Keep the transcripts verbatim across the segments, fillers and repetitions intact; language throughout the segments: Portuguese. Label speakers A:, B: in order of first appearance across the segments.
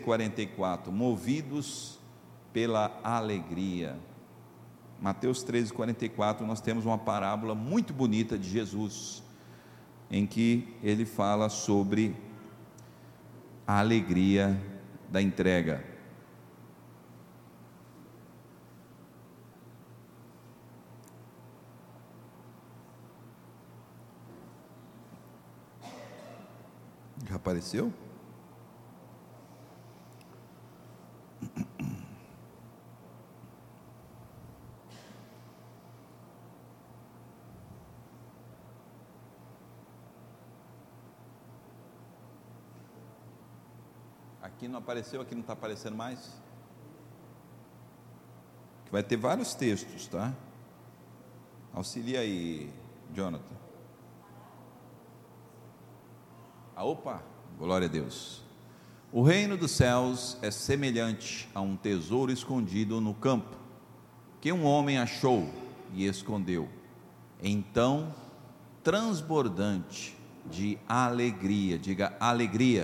A: quarenta e quatro, movidos pela alegria. Mateus treze, quarenta e quatro, nós temos uma parábola muito bonita de Jesus, em que ele fala sobre a alegria da entrega. Já apareceu? Aqui não apareceu, aqui não está aparecendo mais. Vai ter vários textos, tá? Auxilia aí, Jonathan. Ah, opa, glória a Deus. O reino dos céus é semelhante a um tesouro escondido no campo, que um homem achou e escondeu. Então, transbordante de alegria, diga alegria,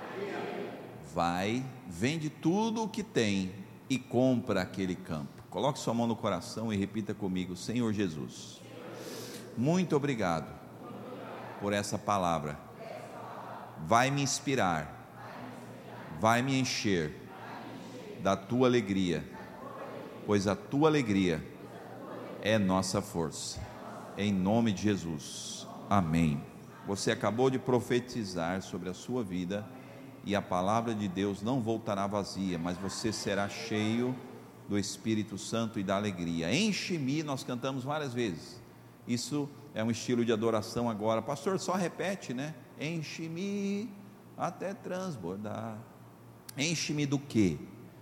A: vai, vende tudo o que tem e compra aquele campo. Coloque sua mão no coração e repita comigo: Senhor Jesus, muito obrigado por essa palavra. Vai me inspirar, vai me encher da tua alegria, pois a tua alegria é nossa força. Em nome de Jesus, amém. Você acabou de profetizar sobre a sua vida, e a palavra de Deus não voltará vazia, mas você será cheio do Espírito Santo e da alegria. Enche-me, nós cantamos várias vezes, isso é um estilo de adoração agora. Pastor, só repete, né? Enche-me até transbordar. Enche-me do quê?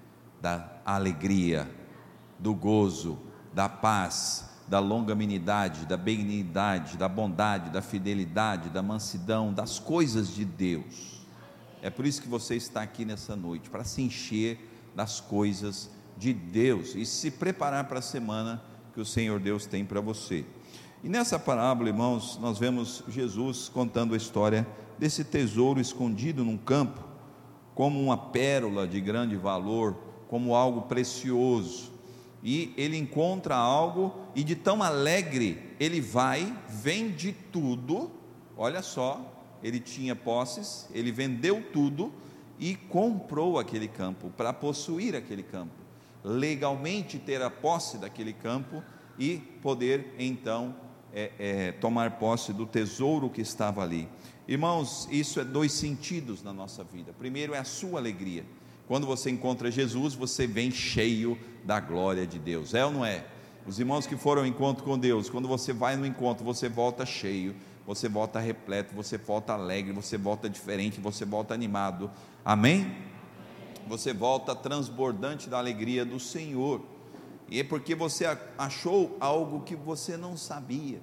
A: Da alegria, do gozo, da paz, da longanimidade, da benignidade, da bondade, da fidelidade, da mansidão, das coisas de Deus. É por isso que você está aqui nessa noite, para se encher das coisas de Deus e se preparar para a semana que o Senhor Deus tem para você. E nessa parábola, irmãos, nós vemos Jesus contando a história desse tesouro escondido num campo, como uma pérola de grande valor, como algo precioso. E ele encontra algo, e de tão alegre, ele vai, vende tudo. Olha só, ele tinha posses, ele vendeu tudo e comprou aquele campo, para possuir aquele campo, legalmente ter a posse daquele campo e poder então é, é, tomar posse do tesouro que estava ali. Irmãos, isso é dois sentidos na nossa vida. Primeiro é a sua alegria. Quando você encontra Jesus, você vem cheio da glória de Deus, é ou não é? Os irmãos que foram ao encontro com Deus, quando você vai no encontro, você volta cheio, você volta repleto, você volta alegre, você volta diferente, você volta animado, amém? Você volta transbordante da alegria do Senhor, e é porque você achou algo que você não sabia.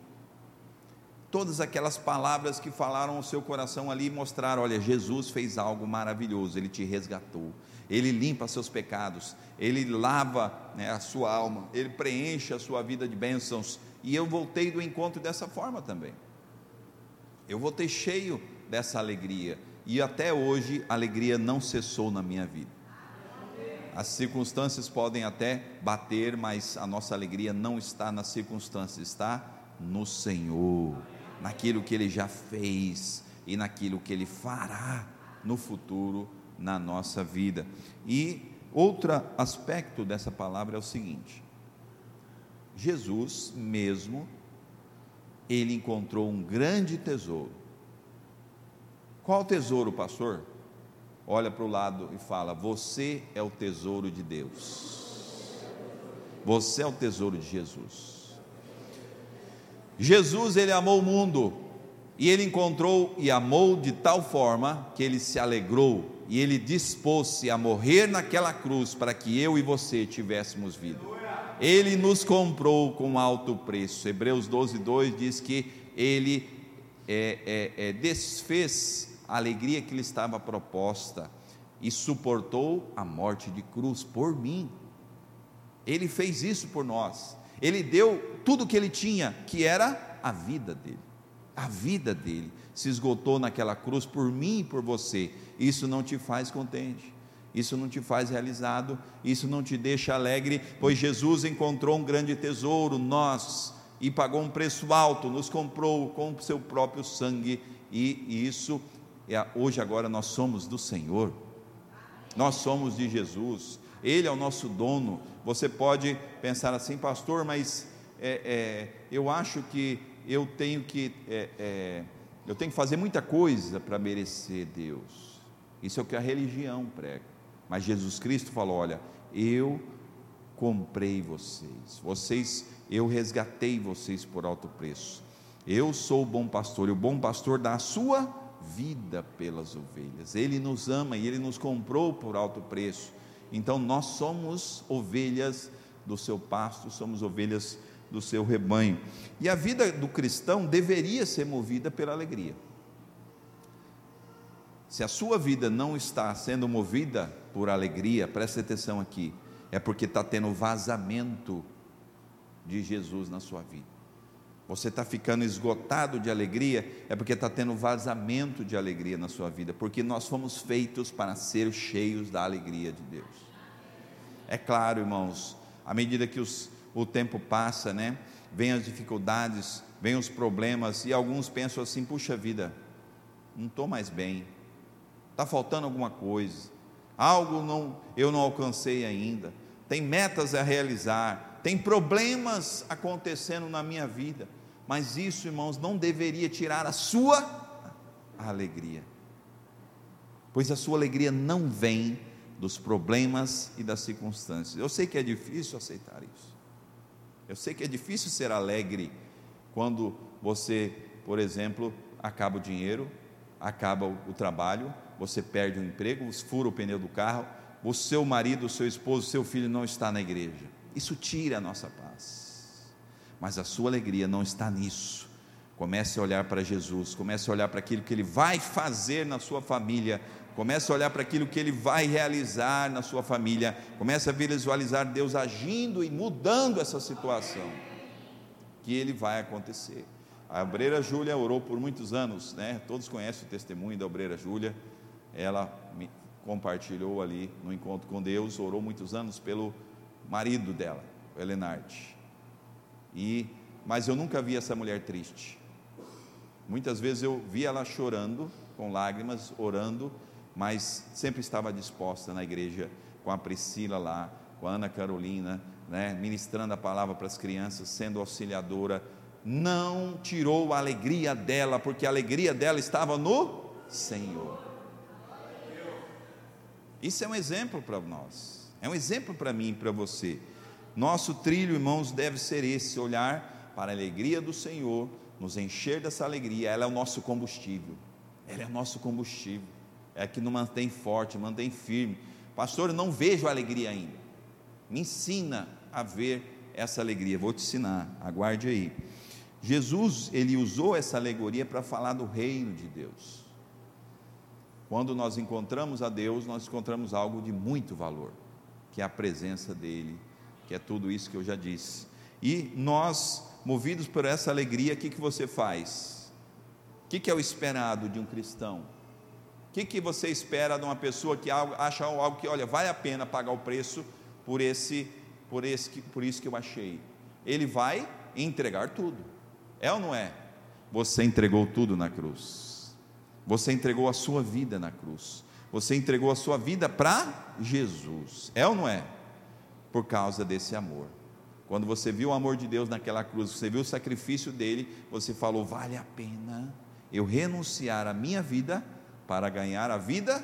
A: Todas aquelas palavras que falaram ao seu coração ali mostraram: olha, Jesus fez algo maravilhoso, Ele te resgatou, Ele limpa seus pecados, Ele lava, né, a sua alma, Ele preenche a sua vida de bênçãos. E eu voltei do encontro dessa forma também, eu voltei cheio dessa alegria, e até hoje a alegria não cessou na minha vida. As circunstâncias podem até bater, mas a nossa alegria não está nas circunstâncias, está no Senhor, naquilo que Ele já fez e naquilo que Ele fará no futuro na nossa vida. E outro aspecto dessa palavra é o seguinte: Jesus mesmo, Ele encontrou um grande tesouro. Qual tesouro, pastor? Olha para o lado e fala: você é o tesouro de Deus, você é o tesouro de Jesus. Jesus, Ele amou o mundo, e Ele encontrou e amou de tal forma que Ele se alegrou, e Ele dispôs-se a morrer naquela cruz, para que eu e você tivéssemos vida. Ele nos comprou com alto preço. Hebreus doze, dois diz que Ele é, é, é, desfez a alegria que lhe estava proposta, e suportou a morte de cruz por mim. Ele fez isso por nós. Ele deu tudo o que Ele tinha, que era a vida dele. A vida dele se esgotou naquela cruz por mim e por você. Isso não te faz contente? isso não te faz realizado, isso não te deixa alegre, pois Jesus encontrou um grande tesouro, nós, e pagou um preço alto, nos comprou com o seu próprio sangue, e, e isso, é, hoje agora nós somos do Senhor, nós somos de Jesus, Ele é o nosso dono. Você pode pensar assim, pastor, mas é, é, eu acho que eu tenho que, é, é, eu tenho que fazer muita coisa para merecer Deus, isso é o que a religião prega, mas Jesus Cristo falou, olha, eu comprei vocês, vocês, eu resgatei vocês por alto preço, eu sou o bom pastor, e o bom pastor dá a sua vida pelas ovelhas, Ele nos ama e Ele nos comprou por alto preço, então nós somos ovelhas do seu pasto, somos ovelhas do seu rebanho, e a vida do cristão deveria ser movida pela alegria. Se a sua vida não está sendo movida por alegria, preste atenção aqui, é porque está tendo vazamento de Jesus na sua vida. Você está ficando esgotado de alegria, é porque está tendo vazamento de alegria na sua vida, porque nós fomos feitos para ser cheios da alegria de Deus. É claro, irmãos, à medida que os, o tempo passa, né, vem as dificuldades, vem os problemas, e alguns pensam assim, puxa vida, não estou mais bem, está faltando alguma coisa, algo não, eu não alcancei ainda, tem metas a realizar, tem problemas acontecendo na minha vida, mas isso, irmãos, não deveria tirar a sua alegria, pois a sua alegria não vem dos problemas e das circunstâncias. Eu sei que é difícil aceitar isso, eu sei que é difícil ser alegre quando você, por exemplo, acaba o dinheiro, acaba o trabalho, você perde o emprego, fura o pneu do carro, o seu marido, o seu esposo, o seu filho não está na igreja, isso tira a nossa paz, mas a sua alegria não está nisso. Comece a olhar para Jesus, comece a olhar para aquilo que Ele vai fazer na sua família, comece a olhar para aquilo que Ele vai realizar na sua família, comece a visualizar Deus agindo e mudando essa situação, que Ele vai acontecer. A obreira Júlia orou por muitos anos, né? Todos conhecem o testemunho da obreira Júlia, ela me compartilhou ali no encontro com Deus, orou muitos anos pelo marido dela, o Elenarte, e, mas eu nunca vi essa mulher triste, muitas vezes eu vi ela chorando, com lágrimas, orando, mas sempre estava disposta na igreja, com a Priscila lá, com a Ana Carolina, né, ministrando a palavra para as crianças, sendo auxiliadora, não tirou a alegria dela, porque a alegria dela estava no Senhor. Isso é um exemplo para nós, é um exemplo para mim e para você. Nosso trilho, irmãos, deve ser esse, olhar para a alegria do Senhor, nos encher dessa alegria, ela é o nosso combustível, ela é o nosso combustível, é a que nos mantém forte, mantém firme. Pastor, eu não vejo a alegria ainda, me ensina a ver essa alegria. Vou te ensinar, aguarde aí. Jesus, ele usou essa alegoria para falar do reino de Deus. Quando nós encontramos a Deus, nós encontramos algo de muito valor, que é a presença dele, que é tudo isso que eu já disse, e nós, movidos por essa alegria, o que, que você faz? O que, que é o esperado de um cristão? O que, que você espera de uma pessoa que acha algo que, olha, vale a pena pagar o preço por esse, por esse, por isso que eu achei? Ele vai entregar tudo, é ou não é? Você entregou tudo na cruz, você entregou a sua vida na cruz, você entregou a sua vida para Jesus, é ou não é? Por causa desse amor. Quando você viu o amor de Deus naquela cruz, você viu o sacrifício dele, você falou, vale a pena eu renunciar a minha vida para ganhar a vida,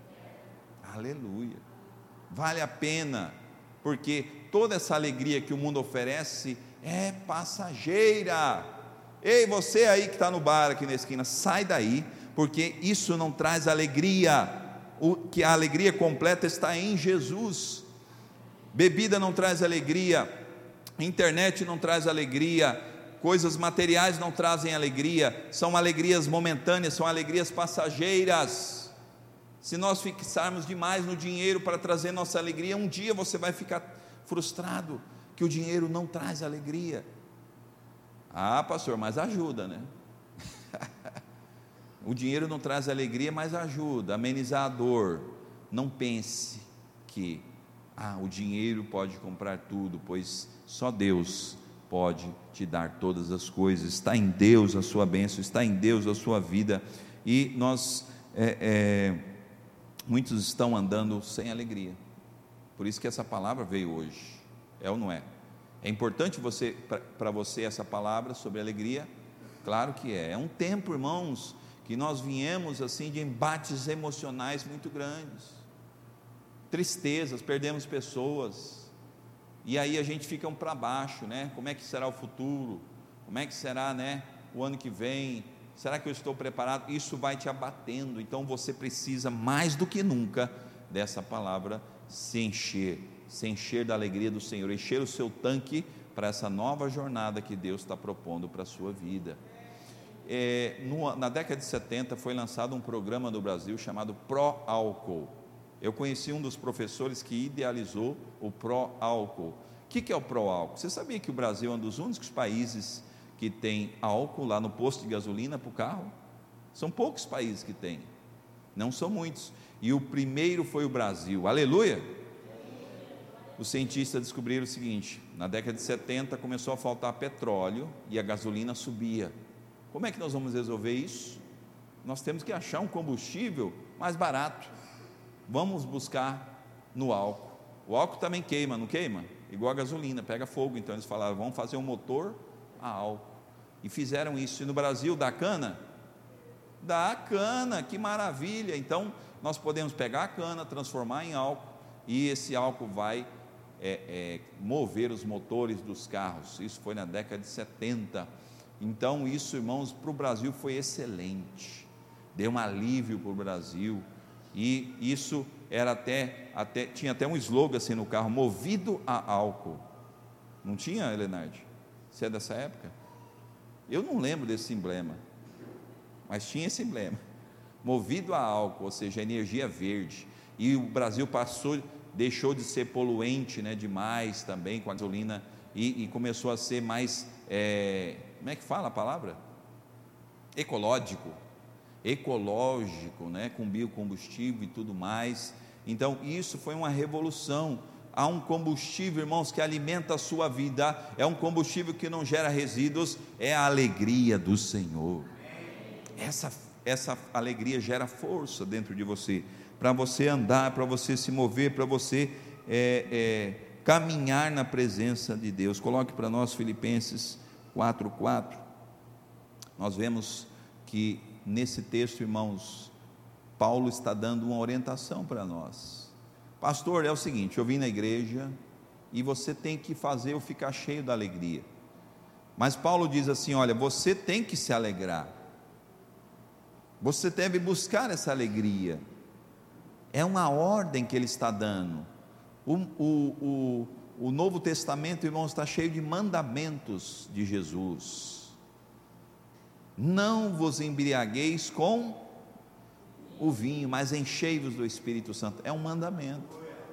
A: aleluia, vale a pena, porque toda essa alegria que o mundo oferece é passageira. Ei, você aí que está no bar aqui na esquina, sai daí, porque isso não traz alegria, o que a alegria completa está em Jesus. Bebida não traz alegria, internet não traz alegria, coisas materiais não trazem alegria, são alegrias momentâneas, são alegrias passageiras. Se nós fixarmos demais no dinheiro para trazer nossa alegria, um dia você vai ficar frustrado, que o dinheiro não traz alegria. Ah, pastor, mas ajuda, né? O dinheiro não traz alegria, mas ajuda a amenizar a dor, não pense que ah, o dinheiro pode comprar tudo, pois só Deus pode te dar todas as coisas. Está em Deus a sua bênção, está em Deus a sua vida. E nós, é, é, muitos estão andando sem alegria, por isso que essa palavra veio hoje, é ou não é? É importante você, para você essa palavra sobre alegria? Claro que é. É um tempo, irmãos, que nós viemos assim de embates emocionais muito grandes, tristezas, perdemos pessoas, e aí a gente fica um para baixo, né? Como é que será o futuro? Como é que será, né, o ano que vem? Será que eu estou preparado? Isso vai te abatendo. Então você precisa mais do que nunca dessa palavra, se encher, se encher da alegria do Senhor, encher o seu tanque para essa nova jornada que Deus está propondo para a sua vida. É, no, na década de setenta foi lançado um programa no Brasil chamado Pró-Álcool. Eu conheci um dos professores que idealizou o Pró-Álcool. O que, que é o Pró-Álcool? Você sabia que o Brasil é um dos únicos países que tem álcool lá no posto de gasolina para o carro? São poucos países que tem, não são muitos, e o primeiro foi o Brasil. Aleluia! Os cientistas descobriram o seguinte: na década de setenta começou a faltar petróleo e a gasolina subia. Como é que nós vamos resolver isso? Nós temos que achar um combustível mais barato. Vamos buscar no álcool. O álcool também queima, não queima? Igual a gasolina, pega fogo. Então eles falaram, vamos fazer um motor a álcool, e fizeram isso. E no Brasil dá cana? Dá cana, que maravilha. Então nós podemos pegar a cana, transformar em álcool, e esse álcool vai é, é, mover os motores dos carros. Isso foi na década de setenta. Então isso, irmãos, para o Brasil foi excelente, deu um alívio para o Brasil, e isso era até, até tinha até um slogan assim no carro, movido a álcool. Não tinha, Helenardi? Você é dessa época? Eu não lembro desse emblema, mas tinha esse emblema, movido a álcool, ou seja, energia verde. E o Brasil passou, deixou de ser poluente, né, demais também com a gasolina, e, e começou a ser mais, é, como é que fala a palavra? Ecológico, ecológico, né, com biocombustível e tudo mais. Então isso foi uma revolução. Há um combustível, irmãos, que alimenta a sua vida, é um combustível que não gera resíduos, é a alegria do Senhor. Essa, essa alegria gera força dentro de você, para você andar, para você se mover, para você é, é, caminhar na presença de Deus. Coloque para nós Filipenses quatro, quatro. Nós vemos que nesse texto, irmãos, Paulo está dando uma orientação para nós. Pastor, é o seguinte, eu vim na igreja e você tem que fazer eu ficar cheio da alegria. Mas Paulo diz assim, olha, você tem que se alegrar, você deve buscar essa alegria. É uma ordem que ele está dando. O, o, o, o Novo Testamento, irmãos, está cheio de mandamentos de Jesus. Não vos embriagueis com o vinho, mas enchei-vos do Espírito Santo. É um mandamento.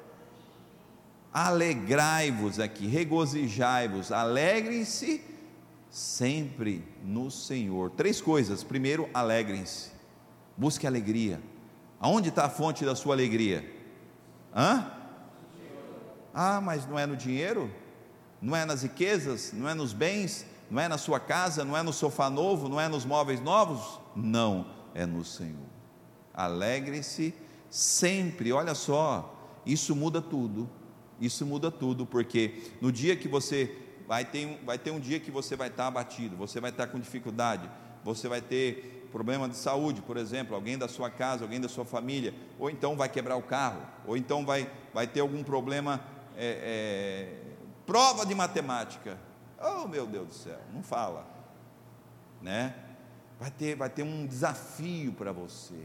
A: Alegrai-vos aqui, regozijai-vos, alegrem-se sempre no Senhor. Três coisas. Primeiro, alegrem-se, busque alegria. Aonde está a fonte da sua alegria? Hã? Ah, mas não é no dinheiro? Não é nas riquezas? Não é nos bens? Não é na sua casa? Não é no sofá novo? Não é nos móveis novos? Não, é no Senhor. Alegre-se sempre. Olha só, isso muda tudo, isso muda tudo, porque no dia que você vai ter, vai ter um dia que você vai estar abatido, você vai estar com dificuldade, você vai ter problema de saúde, por exemplo, alguém da sua casa, alguém da sua família, ou então vai quebrar o carro, ou então vai, vai ter algum problema, é, é, prova de matemática, oh meu Deus do céu, não fala, né? Vai ter, vai ter um desafio para você.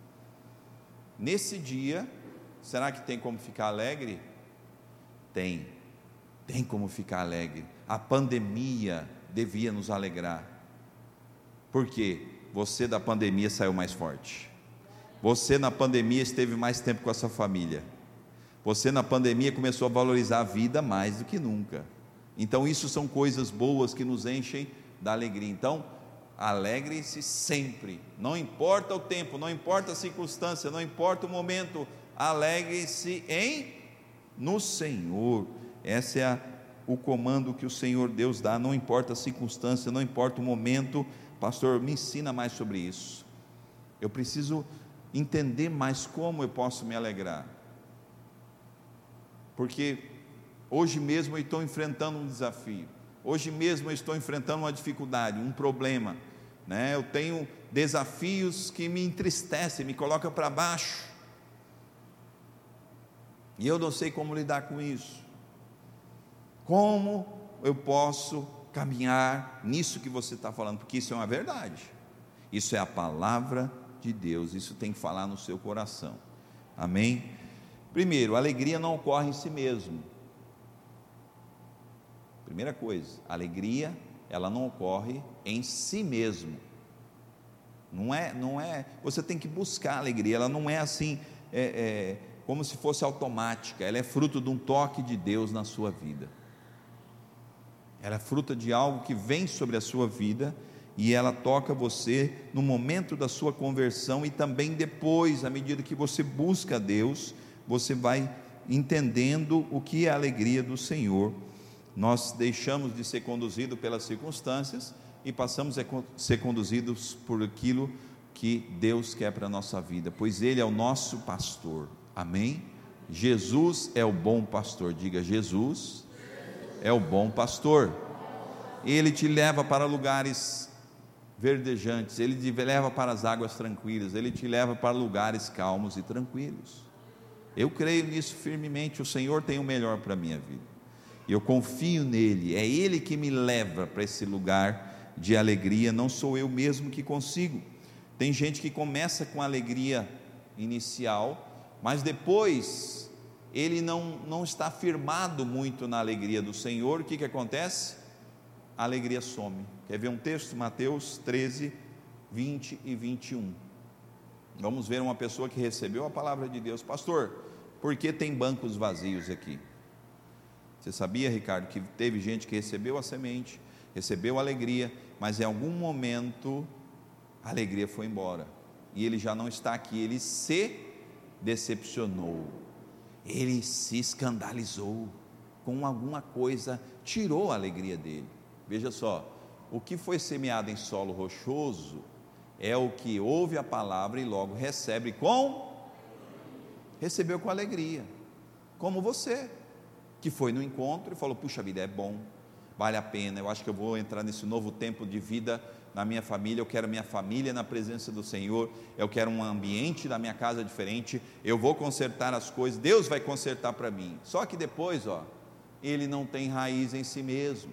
A: Nesse dia, será que tem como ficar alegre? Tem, tem como ficar alegre. A pandemia devia nos alegrar, porque você da pandemia saiu mais forte, você na pandemia esteve mais tempo com a sua família, você na pandemia começou a valorizar a vida mais do que nunca. Então isso são coisas boas que nos enchem da alegria. Então alegre-se sempre, não importa o tempo, não importa a circunstância, não importa o momento, Alegrem-se em no Senhor. Esse é a, o comando que o Senhor Deus dá, não importa a circunstância, não importa o momento. Pastor, me ensina mais sobre isso. Eu preciso entender mais como eu posso me alegrar, porque hoje mesmo eu estou enfrentando um desafio, hoje mesmo eu estou enfrentando uma dificuldade, um problema, né? Eu tenho desafios que me entristecem, me colocam para baixo, e eu não sei como lidar com isso. Como eu posso caminhar nisso que você está falando? Porque isso é uma verdade, isso é a palavra de Deus, isso tem que falar no seu coração, amém? Primeiro, a alegria não ocorre em si mesmo. Primeira coisa, a alegria, ela não ocorre em si mesmo. Não é, não é, você tem que buscar a alegria, ela não é assim, é, é, como se fosse automática, ela é fruto de um toque de Deus na sua vida. Ela é fruto de algo que vem sobre a sua vida, e ela toca você no momento da sua conversão, e também depois, à medida que você busca a Deus, você vai entendendo o que é a alegria do Senhor. Nós deixamos de ser conduzidos pelas circunstâncias e passamos a ser conduzidos por aquilo que Deus quer para a nossa vida, pois Ele é o nosso pastor, amém? Jesus é o bom pastor, diga: Jesus é o bom pastor. Ele te leva para lugares verdejantes, Ele te leva para as águas tranquilas, Ele te leva para lugares calmos e tranquilos. Eu creio nisso firmemente. O Senhor tem o melhor para a minha vida, e eu confio nele, é Ele que me leva para esse lugar de alegria, não sou eu mesmo que consigo. Tem gente que começa com alegria inicial, mas depois ele não, não está firmado muito na alegria do Senhor. O que que acontece? A alegria some. Quer ver um texto? Mateus treze, vinte e vinte e um. Vamos ver uma pessoa que recebeu a palavra de Deus. Pastor, por que tem bancos vazios aqui? Você sabia, Ricardo, que teve gente que recebeu a semente, recebeu a alegria, mas em algum momento a alegria foi embora, e ele já não está aqui, ele se decepcionou, ele se escandalizou com alguma coisa, tirou a alegria dele. Veja só, o que foi semeado em solo rochoso é o que ouve a palavra e logo recebe com, recebeu com alegria, como você, que foi no encontro e falou: puxa vida, é bom, vale a pena, eu acho que eu vou entrar nesse novo tempo de vida na minha família, eu quero minha família na presença do Senhor, eu quero um ambiente da minha casa diferente, eu vou consertar as coisas, Deus vai consertar para mim. Só que depois, ó, ele não tem raiz em si mesmo,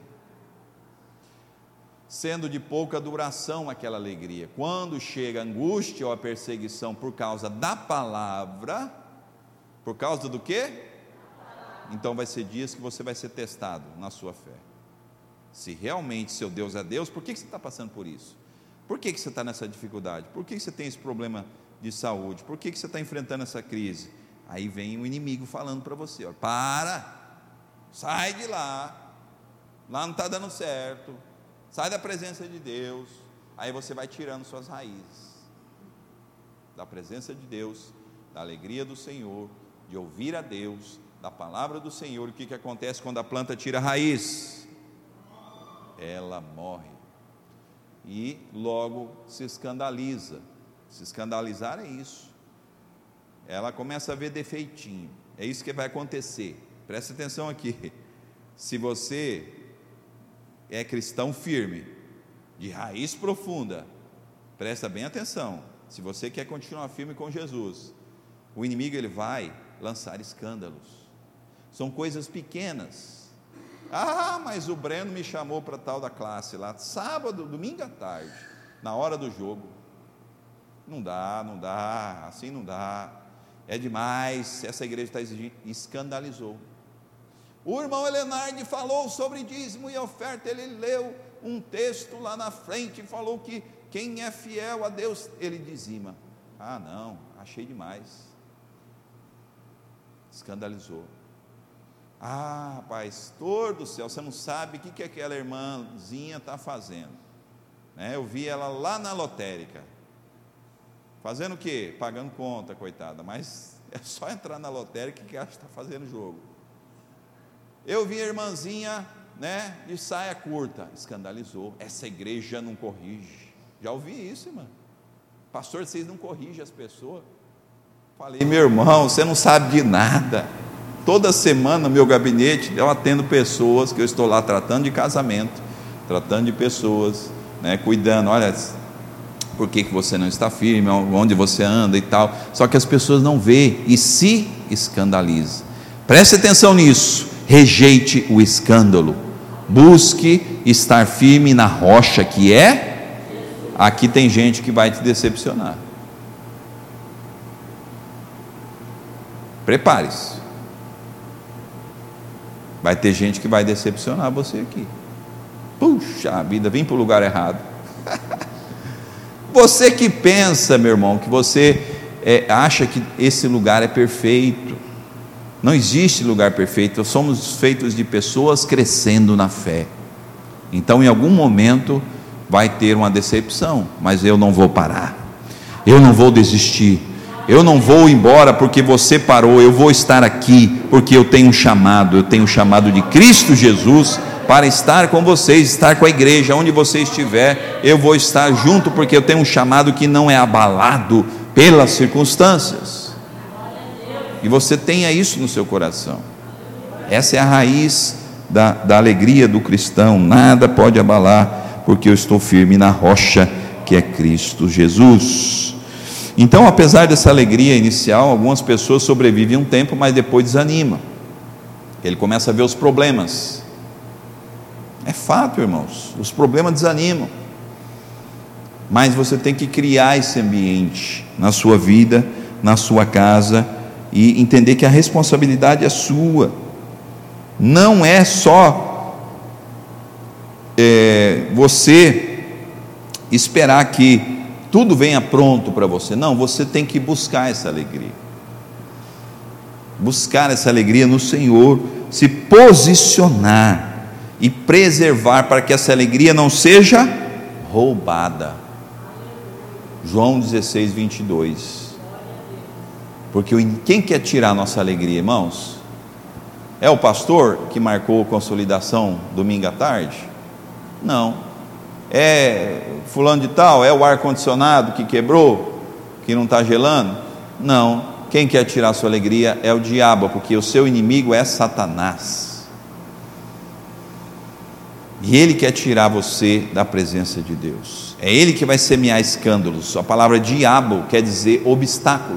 A: sendo de pouca duração aquela alegria. Quando chega a angústia ou a perseguição por causa da palavra, por causa do quê? Então vai ser dias que você vai ser testado na sua fé, se realmente seu Deus é Deus. Por que que você está passando por isso? Por que que você está nessa dificuldade? Por que que você tem esse problema de saúde? Por que que você está enfrentando essa crise? Aí vem o inimigo falando para você: ó, para, sai de lá, lá não está dando certo, sai da presença de Deus. Aí você vai tirando suas raízes da presença de Deus, da alegria do Senhor, de ouvir a Deus, da palavra do Senhor. O que que acontece quando a planta tira a raiz? Ela morre, e logo se escandaliza. Se escandalizar é isso, ela começa a ver defeitinho, é isso que vai acontecer. Preste atenção aqui, se você é cristão firme, de raiz profunda, presta bem atenção, se você quer continuar firme com Jesus, o inimigo ele vai lançar escândalos, são coisas pequenas. Ah, mas o Breno me chamou para tal da classe lá, sábado, domingo à tarde, na hora do jogo. Não dá, não dá, assim não dá, é demais, essa igreja está exigindo. Escandalizou. O irmão Elenardi falou sobre dízimo e oferta, ele leu um texto lá na frente e falou que quem é fiel a Deus, ele dizima. Ah não, achei demais. Escandalizou. Ah, pastor do céu, você não sabe o que, que aquela irmãzinha está fazendo, né? Eu vi ela lá na lotérica, fazendo o quê? Pagando conta, coitada, mas é só entrar na lotérica que acha que está fazendo jogo. Eu vi a irmãzinha, né, de saia curta, escandalizou, essa igreja não corrige. Já ouvi isso, irmão. Pastor, vocês não corrigem as pessoas. Falei, meu irmão, você não sabe de nada. Toda semana no meu gabinete eu atendo pessoas que eu estou lá tratando de casamento, tratando de pessoas, né, cuidando, olha, por que, que você não está firme, onde você anda e tal. Só que as pessoas não vê e se escandalizam. Preste atenção nisso, rejeite o escândalo, busque estar firme na rocha que é. Aqui tem gente que vai te decepcionar. Prepare-se. Vai ter gente que vai decepcionar você aqui. Puxa vida, vim para o lugar errado. Você que pensa, meu irmão, que você é, acha que esse lugar é perfeito. Não existe lugar perfeito. Nós somos feitos de pessoas crescendo na fé. Então em algum momento vai ter uma decepção, mas eu não vou parar, eu não vou desistir, eu não vou embora porque você parou, eu vou estar aqui, porque eu tenho um chamado, eu tenho um chamado de Cristo Jesus, para estar com vocês, estar com a igreja, onde você estiver, eu vou estar junto, porque eu tenho um chamado que não é abalado pelas circunstâncias, e você tenha isso no seu coração. Essa é a raiz da, da alegria do cristão, nada pode abalar, porque eu estou firme na rocha que é Cristo Jesus. Então, apesar dessa alegria inicial, algumas pessoas sobrevivem um tempo, mas depois desanimam. Ele começa a ver os problemas. É fato, irmãos, os problemas desanimam. Mas você tem que criar esse ambiente na sua vida, na sua casa, e entender que a responsabilidade é sua. Não é só É, você esperar que tudo venha pronto para você. Não, você tem que buscar essa alegria, buscar essa alegria no Senhor, se posicionar e preservar para que essa alegria não seja roubada. João dezesseis, vinte e dois. Porque quem quer tirar a nossa alegria, irmãos? É o pastor que marcou a consolidação domingo à tarde? Não. É fulano de tal? É o ar-condicionado que quebrou, que não está gelando? Não. Quem quer tirar a sua alegria é o diabo, porque o seu inimigo é Satanás, e ele quer tirar você da presença de Deus. É ele que vai semear escândalos. A palavra diabo quer dizer obstáculo.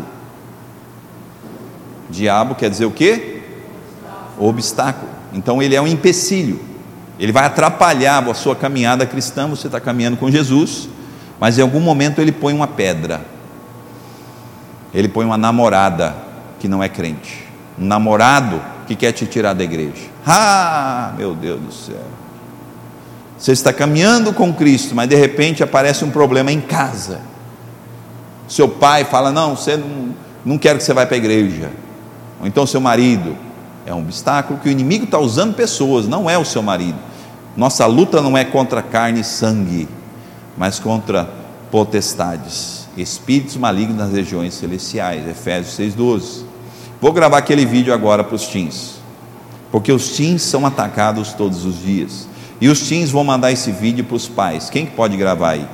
A: Diabo quer dizer o quê? Obstáculo. Então ele é um empecilho. Ele vai atrapalhar a sua caminhada cristã. Você está caminhando com Jesus, mas em algum momento ele põe uma pedra, ele põe uma namorada que não é crente, um namorado que quer te tirar da igreja. Ah, meu Deus do céu, você está caminhando com Cristo, mas de repente aparece um problema em casa. Seu pai fala, não, você não, não quero que você vá para a igreja. Ou então seu marido. É um obstáculo que o inimigo está usando pessoas, não é o seu marido. Nossa luta não é contra carne e sangue, mas contra potestades, espíritos malignos nas regiões celestiais. Efésios seis, doze. Vou gravar aquele vídeo agora para os teens, porque os teens são atacados todos os dias, e os teens vão mandar esse vídeo para os pais. Quem pode gravar aí?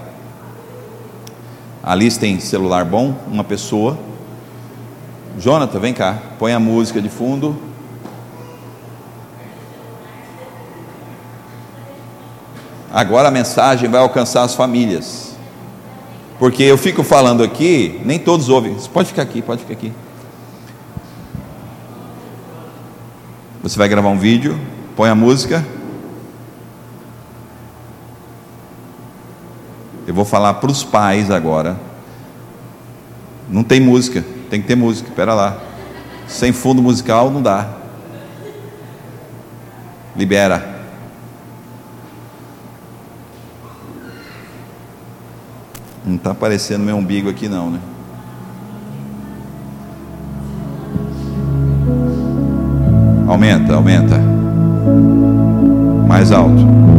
A: Ali tem celular bom? Uma pessoa. Jonathan, vem cá, põe a música de fundo. Agora a mensagem vai alcançar as famílias, porque eu fico falando aqui, nem todos ouvem. Você pode ficar aqui, pode ficar aqui. Você vai gravar um vídeo, põe a música. Eu vou falar para os pais agora. Não tem música, tem que ter música, espera lá. Sem fundo musical não dá. Libera. Não está aparecendo meu umbigo aqui não, né? Aumenta, aumenta. Mais alto.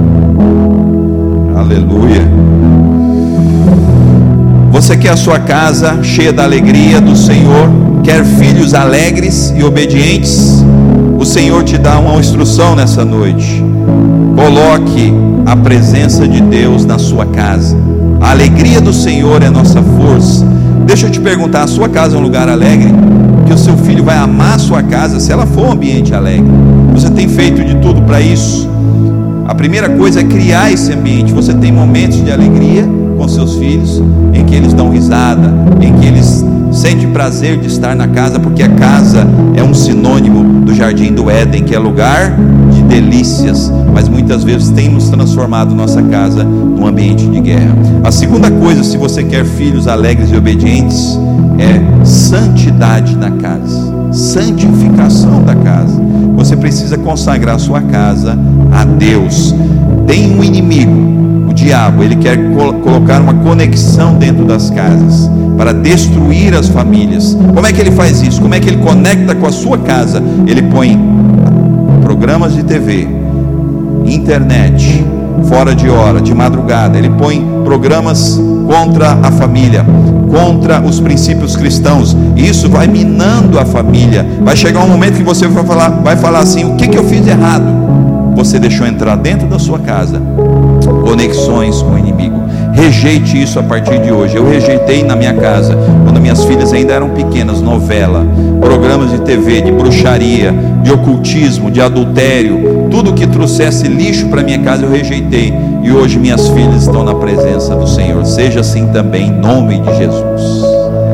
A: Aleluia. Você quer a sua casa cheia da alegria do Senhor? quer filhos alegres e obedientes, o Senhor te dá uma instrução nessa noite: coloque a presença de Deus na sua casa. A alegria do Senhor é nossa força. Deixa eu te perguntar, a sua casa é um lugar alegre? Que o seu filho vai amar a sua casa se ela for um ambiente alegre. Você tem feito de tudo para isso? A primeira coisa é criar esse ambiente. Você tem momentos de alegria com seus filhos, em que eles dão risada, em que eles sentem prazer de estar na casa, porque a casa é um sinônimo do jardim do Éden, que é lugar de delícias, mas muitas vezes temos transformado nossa casa num ambiente de guerra. A segunda coisa, se você quer filhos alegres e obedientes, é santidade na casa, santificação da casa. Você precisa consagrar sua casa a Deus. Tem um inimigo, o diabo, ele quer col- colocar uma conexão dentro das casas para destruir as famílias. Como é que ele faz isso? Como é que ele conecta com a sua casa? Ele põe programas de T V, internet, fora de hora, de madrugada. Ele põe programas contra a família, contra os princípios cristãos. Isso vai minando a família. Vai chegar um momento que você vai falar, vai falar assim: o que, que eu fiz de errado? Você deixou entrar dentro da sua casa conexões com o inimigo. Rejeite isso a partir de hoje. Eu rejeitei na minha casa, quando minhas filhas ainda eram pequenas, novela, programas de T V, de bruxaria, de ocultismo, de adultério, tudo que trouxesse lixo para minha casa eu rejeitei, e hoje minhas filhas estão na presença do Senhor. Seja assim também, em nome de Jesus.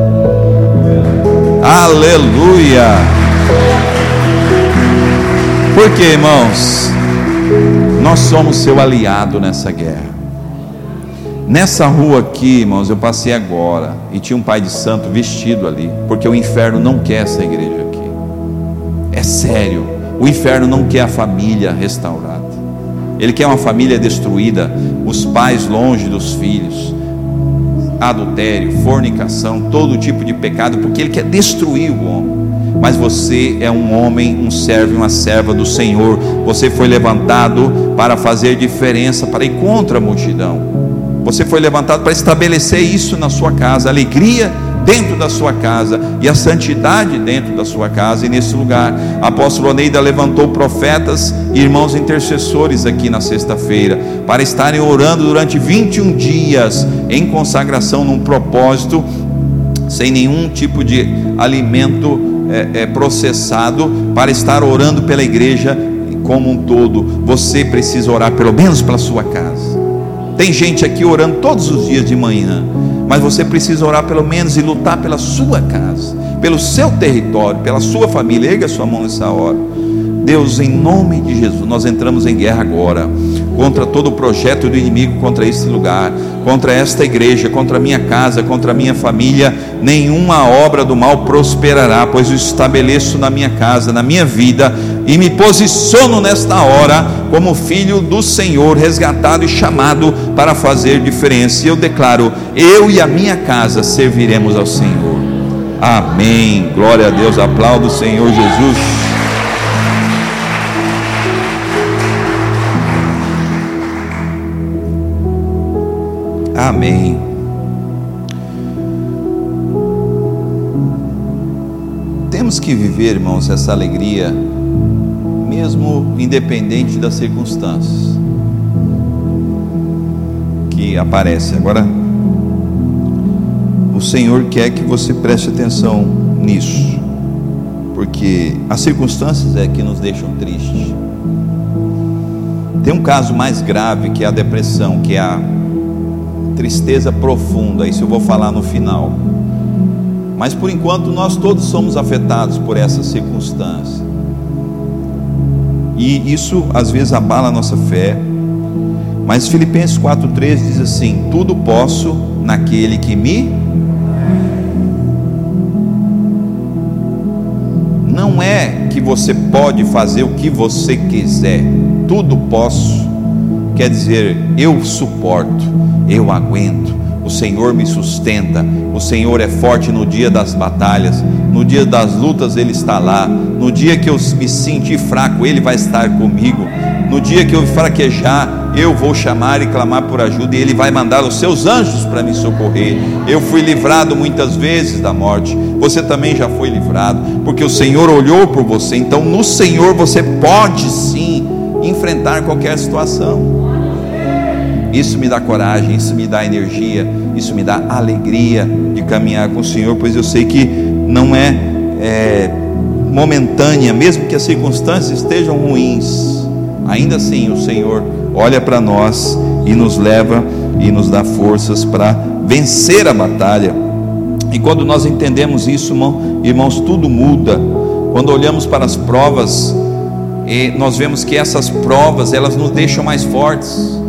A: Aleluia. Por quê, irmãos? Nós somos seu aliado nessa guerra. Nessa rua aqui, irmãos, eu passei agora e tinha um pai de santo vestido ali, porque o inferno não quer essa igreja aqui. É sério, o inferno não quer a família restaurada. Ele quer uma família destruída, os pais longe dos filhos, adultério, fornicação, todo tipo de pecado, porque ele quer destruir o homem. Mas você é um homem, um servo e uma serva do Senhor. Você foi levantado para fazer diferença, para ir contra a multidão. Você foi levantado para estabelecer isso na sua casa, a alegria dentro da sua casa e a santidade dentro da sua casa. E nesse lugar, a apóstola Neida levantou profetas e irmãos intercessores aqui na sexta-feira, para estarem orando durante vinte e um dias em consagração, num propósito, sem nenhum tipo de alimento É, é, processado, para estar orando pela igreja como um todo. Você precisa orar pelo menos pela sua casa. Tem gente aqui orando todos os dias de manhã, mas você precisa orar pelo menos e lutar pela sua casa, pelo seu território, pela sua família. Erga a sua mão nessa hora. Deus, em nome de Jesus, nós entramos em guerra agora contra todo o projeto do inimigo, contra este lugar, contra esta igreja, contra a minha casa, contra a minha família. Nenhuma obra do mal prosperará, pois eu estabeleço na minha casa, na minha vida, e me posiciono nesta hora como filho do Senhor, resgatado e chamado para fazer diferença. E eu declaro: eu e a minha casa serviremos ao Senhor. Amém. Glória a Deus. Aplauda o Senhor Jesus. Amém. Temos que viver, irmãos, essa alegria, mesmo independente das circunstâncias que aparecem. Agora, o Senhor quer que você preste atenção nisso, porque as circunstâncias é que nos deixam tristes. Tem um caso mais grave, que é a depressão, que é a tristeza profunda. Isso eu vou falar no final. Mas por enquanto nós todos somos afetados por essa circunstância, e isso às vezes abala a nossa fé. Mas Filipenses quatro treze diz assim: tudo posso naquele que me... Não é que você pode fazer o que você quiser. Tudo posso quer dizer eu suporto, eu aguento, o Senhor me sustenta, o Senhor é forte no dia das batalhas, no dia das lutas Ele está lá, no dia que eu me sentir fraco Ele vai estar comigo. No dia que eu fraquejar, eu vou chamar e clamar por ajuda, e Ele vai mandar os seus anjos para me socorrer. Eu fui livrado muitas vezes da morte, você também já foi livrado, porque o Senhor olhou por você. Então no Senhor você pode sim enfrentar qualquer situação. Isso me dá coragem, isso me dá energia, isso me dá alegria de caminhar com o Senhor, pois eu sei que não é, é momentânea, mesmo que as circunstâncias estejam ruins, ainda assim o Senhor olha para nós e nos leva e nos dá forças para vencer a batalha. E quando nós entendemos isso, irmão, irmãos, tudo muda. Quando olhamos para as provas, e nós vemos que essas provas, elas nos deixam mais fortes,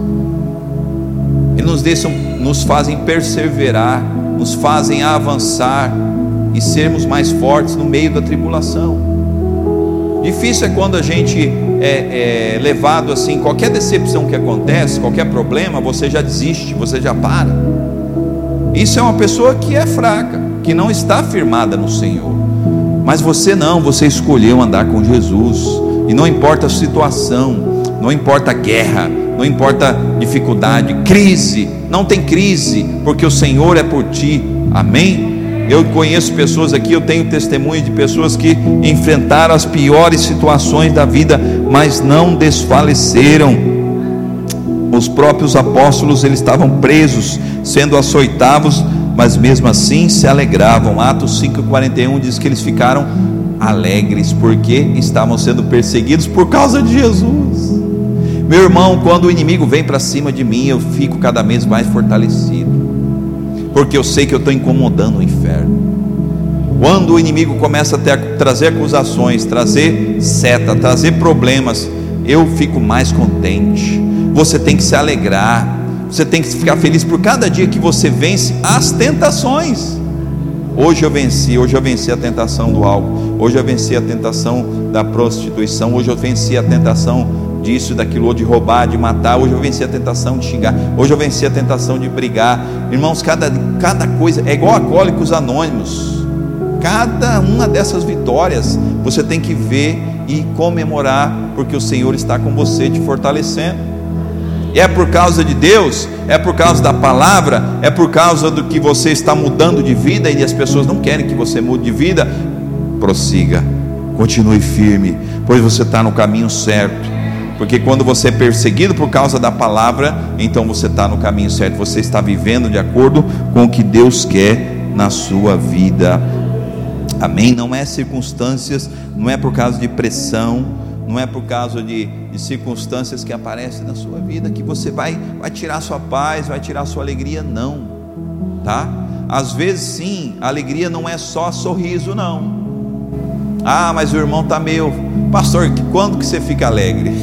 A: e nos deixam, nos fazem perseverar, nos fazem avançar e sermos mais fortes no meio da tribulação. Difícil é quando a gente é, é levado assim, qualquer decepção que acontece, qualquer problema, você já desiste, você já para. Isso é uma pessoa que é fraca, que não está firmada no Senhor. Mas você não, você escolheu andar com Jesus, e não importa a situação, não importa a guerra, não importa dificuldade, crise, não tem crise, porque o Senhor é por ti, amém? Eu conheço pessoas aqui, eu tenho testemunho de pessoas que enfrentaram as piores situações da vida, mas não desfaleceram. Os próprios apóstolos, eles estavam presos, sendo açoitados, mas mesmo assim se alegravam. Atos cinco, quarenta e um diz que eles ficaram alegres, porque estavam sendo perseguidos por causa de Jesus. Meu irmão, quando o inimigo vem para cima de mim, eu fico cada vez mais fortalecido, porque eu sei que eu estou incomodando o inferno. Quando o inimigo começa a ter, trazer acusações, trazer seta, trazer problemas, eu fico mais contente. Você tem que se alegrar, você tem que ficar feliz por cada dia que você vence as tentações. Hoje eu venci, hoje eu venci a tentação do álcool, hoje eu venci a tentação da prostituição, hoje eu venci a tentação disso, daquilo, ou de roubar, de matar. Hoje eu venci a tentação de xingar, hoje eu venci a tentação de brigar. Irmãos, cada, cada coisa é igual a Alcoólicos Anônimos. Cada uma dessas vitórias você tem que ver e comemorar, porque o Senhor está com você, te fortalecendo. E é por causa de Deus, é por causa da palavra, é por causa do que você está mudando de vida, e as pessoas não querem que você mude de vida. Prossiga, continue firme, pois você está no caminho certo. Porque quando você é perseguido por causa da palavra, então você está no caminho certo, você está vivendo de acordo com o que Deus quer na sua vida, amém? Não é circunstâncias, não é por causa de pressão, não é por causa de, de circunstâncias que aparecem na sua vida que você vai, vai tirar sua paz, vai tirar sua alegria, não, tá? Às vezes sim, a alegria não é só sorriso, não. Ah, mas o irmão está meio, pastor, quando que você fica alegre?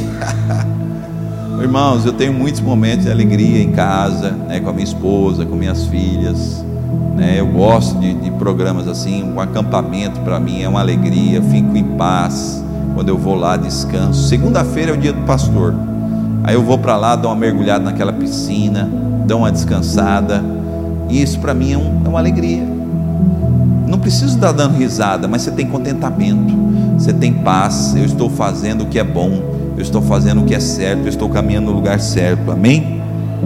A: Irmãos, eu tenho muitos momentos de alegria em casa, né, com a minha esposa, com minhas filhas, né, eu gosto de, de programas assim. Um acampamento para mim é uma alegria, eu fico em paz, quando eu vou lá, descanso. Segunda-feira é o dia do pastor, aí eu vou para lá, dou uma mergulhada naquela piscina, dou uma descansada, e isso para mim é, um, é uma alegria. Não preciso estar dando risada, mas você tem contentamento, você tem paz. Eu estou fazendo o que é bom, eu estou fazendo o que é certo, eu estou caminhando no lugar certo, amém?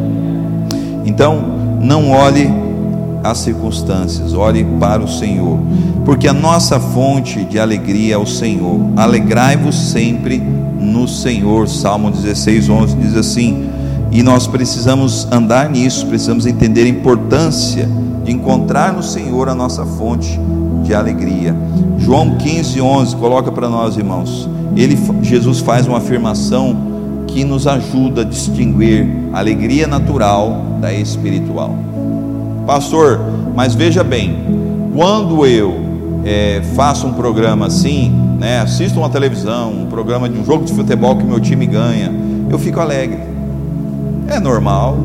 A: Então, não olhe as circunstâncias, olhe para o Senhor, porque a nossa fonte de alegria é o Senhor. Alegrai-vos sempre no Senhor. Salmo dezesseis, onze diz assim. E nós precisamos andar nisso, precisamos entender a importância de encontrar no Senhor a nossa fonte de alegria. João quinze, onze, coloca para nós, irmãos. Ele, Jesus faz uma afirmação que nos ajuda a distinguir a alegria natural da espiritual. Pastor, mas veja bem, quando eu é, faço um programa assim, né, assisto uma televisão, um programa de um jogo de futebol que meu time ganha, eu fico alegre. É normal,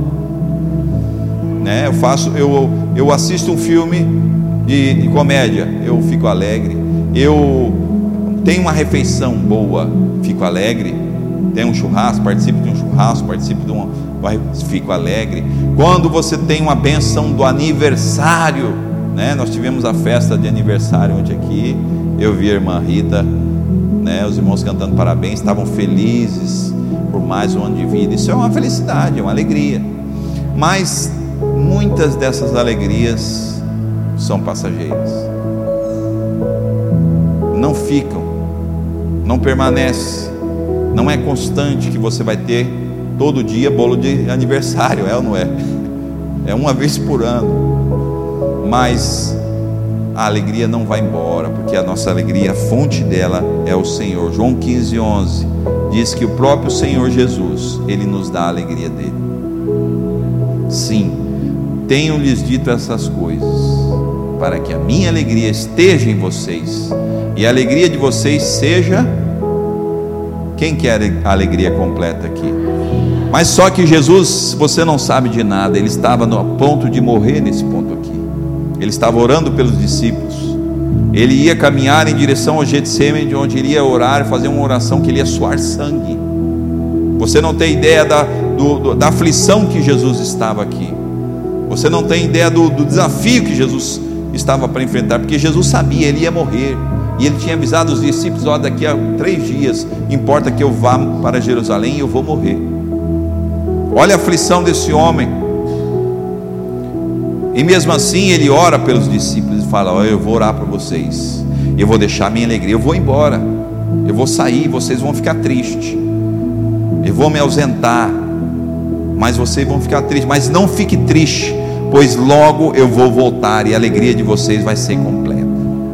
A: né? Eu faço, eu, eu assisto um filme de, de comédia, eu fico alegre. Eu tenho uma refeição boa, fico alegre. Tem um churrasco, participo de um churrasco, participo de um, fico alegre. Quando você tem uma bênção do aniversário, né? Nós tivemos a festa de aniversário ontem aqui. Eu vi a irmã Rita, né? Os irmãos cantando parabéns, estavam felizes. por mais um ano de vida. Isso é uma felicidade, é uma alegria. Mas muitas dessas alegrias são passageiras. Não ficam, não permanecem. Não é constante que você vai ter todo dia bolo de aniversário, é ou não é? É uma vez por ano. Mas a alegria não vai embora, porque a nossa alegria, a fonte dela é o Senhor. João quinze, onze diz que o próprio Senhor Jesus, Ele nos dá a alegria dele. Sim, tenho-lhes dito essas coisas, para que a minha alegria esteja em vocês, e a alegria de vocês seja... Quem quer a alegria completa aqui? Mas só que Jesus, você não sabe de nada, Ele estava no ponto de morrer nesse ponto aqui. Ele estava orando pelos discípulos. Ele ia caminhar em direção ao Getsemane, onde ele ia orar, fazer uma oração que ele ia suar sangue. Você não tem ideia da, do, do, da aflição que Jesus estava aqui. Você não tem ideia do, do desafio que Jesus estava para enfrentar, porque Jesus sabia, ele ia morrer. E ele tinha avisado os discípulos: ó, daqui a três dias, importa que eu vá para Jerusalém e eu vou morrer. Olha a aflição desse homem. E mesmo assim ele ora pelos discípulos e fala: ó, eu vou orar por vocês, eu vou deixar a minha alegria, eu vou embora, eu vou sair, vocês vão ficar tristes, eu vou me ausentar, mas vocês vão ficar tristes. Mas não fique triste, pois logo eu vou voltar e a alegria de vocês vai ser completa.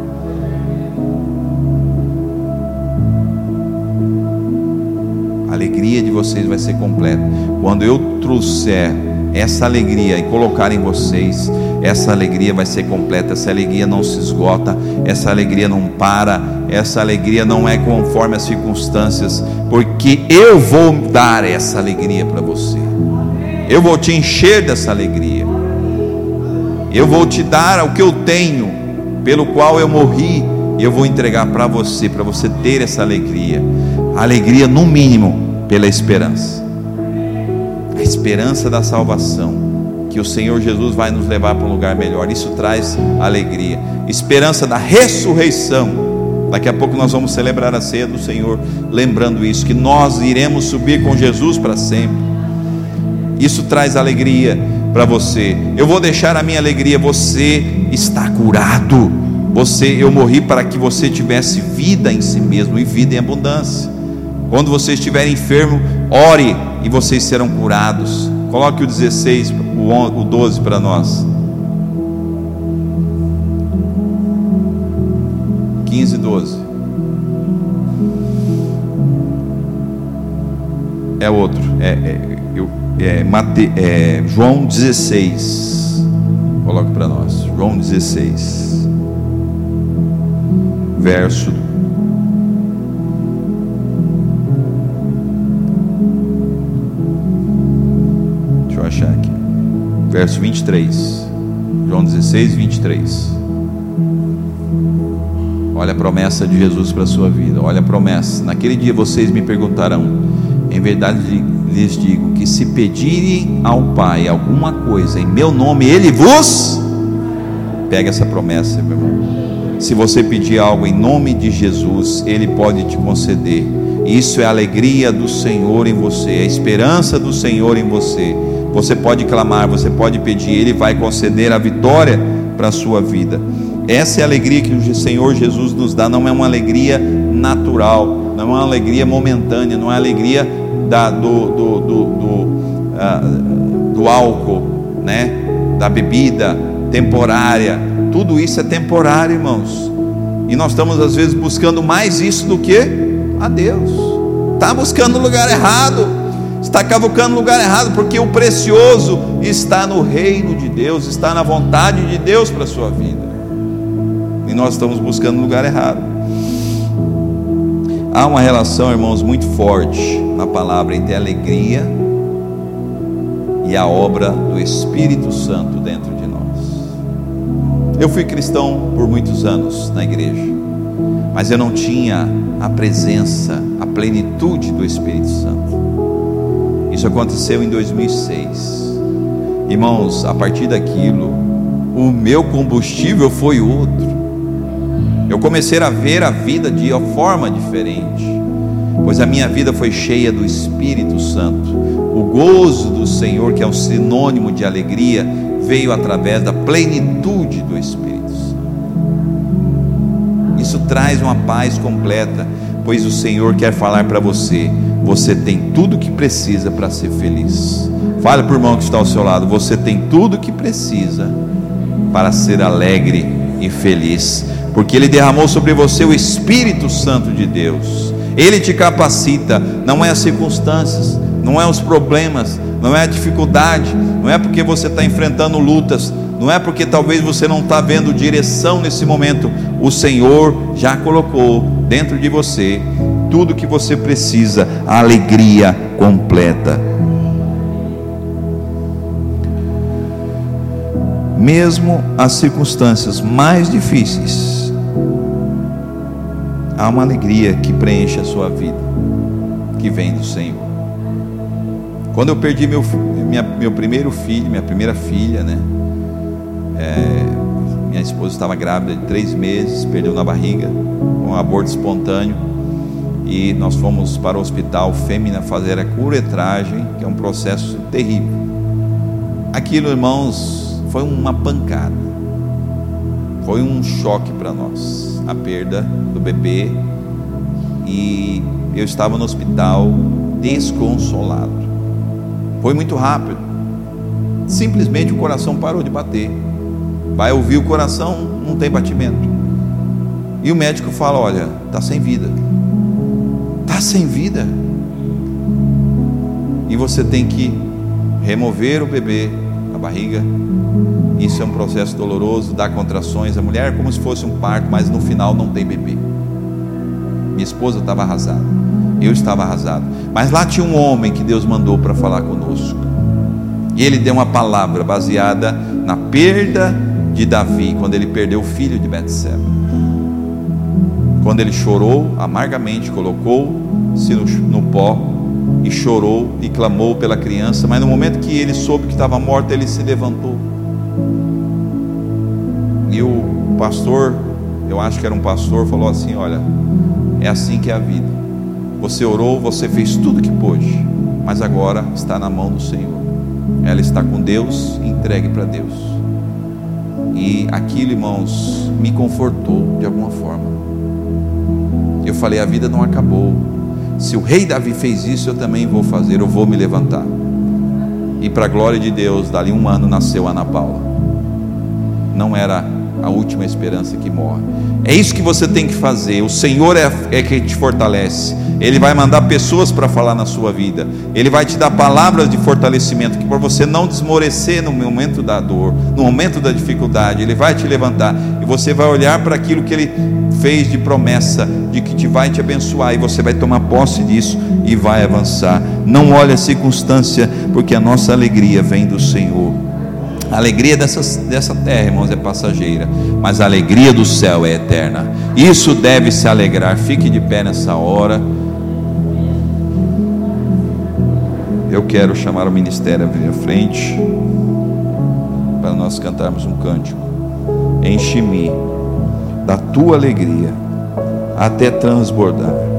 A: A alegria de vocês vai ser completa quando eu trouxer essa alegria e colocar em vocês. Essa alegria vai ser completa. Essa alegria não se esgota, essa alegria não para, essa alegria não é conforme as circunstâncias, porque eu vou dar essa alegria para você. Eu vou te encher dessa alegria. Eu vou te dar o que eu tenho, pelo qual eu morri, e eu vou entregar para você, para você ter essa alegria. A alegria, no mínimo, pela esperança. A esperança da salvação, que o Senhor Jesus vai nos levar para um lugar melhor. Isso traz alegria. Esperança da ressurreição. Daqui a pouco nós vamos celebrar a ceia do Senhor, lembrando isso, que nós iremos subir com Jesus para sempre. Isso traz alegria para você. Eu vou deixar a minha alegria. Você está curado. Você, eu morri para que você tivesse vida em si mesmo, e vida em abundância. Quando você estiver enfermo, ore e vocês serão curados. Coloque o dezesseis, o doze para nós. quinze, doze. É outro. É, é, eu, é, Mate, é João dezesseis. Coloque para nós. João dezesseis. Verso Deixa eu achar aqui. Verso vinte e três. João dezesseis, vinte e três. Olha a promessa de Jesus para a sua vida. Olha a promessa. Naquele dia vocês me perguntarão: em verdade lhes digo que se pedirem ao Pai alguma coisa em meu nome, Ele vos... Pega essa promessa, meu irmão. Se você pedir algo em nome de Jesus, Ele pode te conceder. Isso é a alegria do Senhor em você, a esperança do Senhor em você. Você pode clamar, você pode pedir, Ele vai conceder a vitória para a sua vida. Essa é a alegria que o Senhor Jesus nos dá. Não é uma alegria natural, não é uma alegria momentânea, não é a alegria da, do, do, do, do, uh, do álcool, né? Da bebida temporária. Tudo isso é temporário, irmãos. E nós estamos às vezes buscando mais isso do que a Deus. Está buscando no lugar errado, está cavucando no lugar errado, porque o precioso está no reino de Deus, está na vontade de Deus para a sua vida. E nós estamos buscando no lugar errado. Há uma relação, irmãos, muito forte na palavra entre a alegria e a obra do Espírito Santo dentro de nós. Eu fui cristão por muitos anos na igreja, mas eu não tinha a presença, a plenitude do Espírito Santo. Isso aconteceu em dois mil e seis. Irmãos, a partir daquilo, o meu combustível foi outro. Eu comecei a ver a vida de uma forma diferente. pois a minha vida foi cheia do Espírito Santo. O gozo do Senhor, que é um sinônimo de alegria, veio através da plenitude do Espírito Santo. Isso traz uma paz completa, pois o Senhor quer falar para você: você tem tudo o que precisa para ser feliz. Fale para o irmão que está ao seu lado: você tem tudo o que precisa para ser alegre e feliz, porque Ele derramou sobre você o Espírito Santo de Deus. Ele te capacita. Não é as circunstâncias, não é os problemas, não é a dificuldade, não é porque você está enfrentando lutas, não é porque talvez você não está vendo direção nesse momento. O Senhor já colocou dentro de você tudo o que você precisa, a alegria completa. Mesmo as circunstâncias mais difíceis, há uma alegria que preenche a sua vida, que vem do Senhor. Quando eu perdi meu, minha, meu primeiro filho, minha primeira filha, né? É, minha esposa estava grávida de três meses, perdeu na barriga, um aborto espontâneo, e nós fomos para o hospital Fêmea fazer a curetragem, que é um processo terrível. Aquilo, irmãos, foi uma pancada, foi um choque para nós, a perda do bebê, e eu estava no hospital desconsolado. Foi muito rápido, simplesmente o coração parou de bater. Vai ouvir o coração, não tem batimento, e o médico fala: olha, está sem vida, está sem vida, e você tem que remover o bebê da barriga. Isso é um processo doloroso, dá contrações, a mulher é como se fosse um parto, mas no final não tem bebê. Minha esposa estava arrasada, eu estava arrasado, mas lá tinha um homem que Deus mandou para falar conosco, e ele deu uma palavra baseada na perda de Davi, quando ele perdeu o filho de Betseba, quando ele chorou amargamente, colocou-se no, no pó e chorou e clamou pela criança, mas no momento que ele soube que estava morta, ele se levantou. E o pastor, eu acho que era um pastor, falou assim: olha, é assim que é a vida, você orou, você fez tudo que pôde, mas agora está na mão do Senhor, ela está com Deus, entregue para Deus. E aquilo, irmãos, me confortou de alguma forma. Eu falei: a vida não acabou, se o rei Davi fez isso, eu também vou fazer, eu vou me levantar. E para a glória de Deus, dali um ano nasceu Ana Paula. Não era a última esperança que morre. É isso que você tem que fazer. O Senhor é, é que te fortalece. Ele vai mandar pessoas para falar na sua vida. Ele vai te dar palavras de fortalecimento, que para você não desmorecer no momento da dor, no momento da dificuldade, Ele vai te levantar, e você vai olhar para aquilo que Ele fez de promessa, de que te vai te abençoar, e você vai tomar posse disso e vai avançar. Não olhe a circunstância, porque a nossa alegria vem do Senhor. A alegria dessa, dessa terra, irmãos, é passageira, mas a alegria do céu é eterna. Isso deve se alegrar. Fique de pé nessa hora. Eu quero chamar o ministério a vir à frente, para nós cantarmos um cântico. Enche-me da tua alegria até transbordar.